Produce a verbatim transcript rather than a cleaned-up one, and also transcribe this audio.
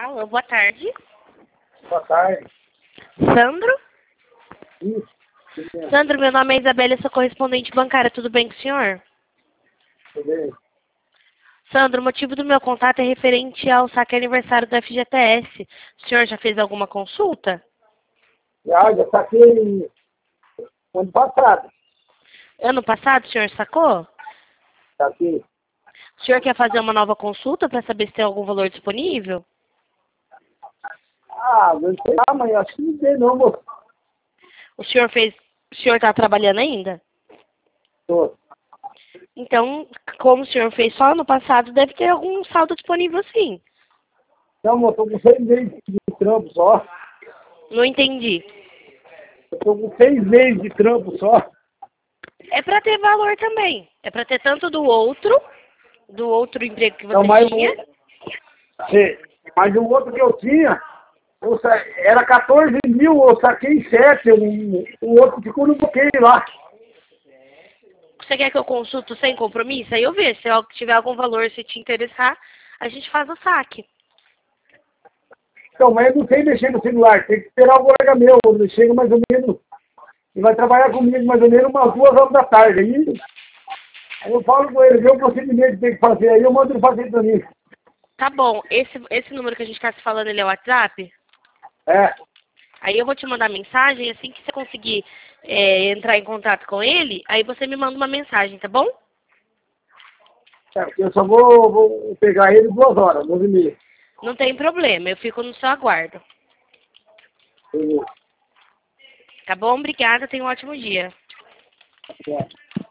Alô, boa tarde. Boa tarde. Sandro? Isso. Tudo Sandro, meu nome é Isabela, eu sou correspondente bancária, tudo bem com o senhor? bem? Sandro, o motivo do meu contato é referente ao saque aniversário do F G T S. O senhor já fez alguma consulta? Já, já saquei ano passado. Ano passado o senhor sacou? Saquei. O senhor quer fazer uma nova consulta para saber se tem algum valor disponível? Ah, não sei lá, mas acho que não tem não, moço. O senhor fez. O senhor está trabalhando ainda? Tô. Então, como o senhor fez só ano passado, deve ter algum saldo disponível sim. Não, moço, eu tô com seis meses de trampo só. Não entendi. Eu tô com seis meses de trampo só. É para ter valor também. É para ter tanto do outro, do outro emprego que você Então, mais tinha. um, sim, mas o outro que eu tinha, eu sa... era quatorze mil, eu saquei sete. Um, o outro ficou no bloqueio lá. Você quer que eu consulto sem compromisso? Aí eu vejo. Se tiver algum valor, se te interessar, a gente faz o saque. Então, mas eu não sei mexer no celular, tem que esperar o colega meu, ele chega mais ou menos, ele vai trabalhar comigo mais ou menos umas duas horas da tarde. Aí, aí eu falo com ele, vê o procedimento que tem que fazer, aí eu mando ele fazer pra mim. Tá bom. Esse, esse número que a gente está se falando, ele é o WhatsApp? É, Aí eu vou te mandar mensagem, assim que você conseguir é, entrar em contato com ele, aí você me manda uma mensagem, tá bom? é, eu só vou, vou pegar ele duas horas, duas e meia. Não tem problema, eu fico no seu aguardo. Eu- Tá bom? Obrigada, tenha um ótimo dia. é.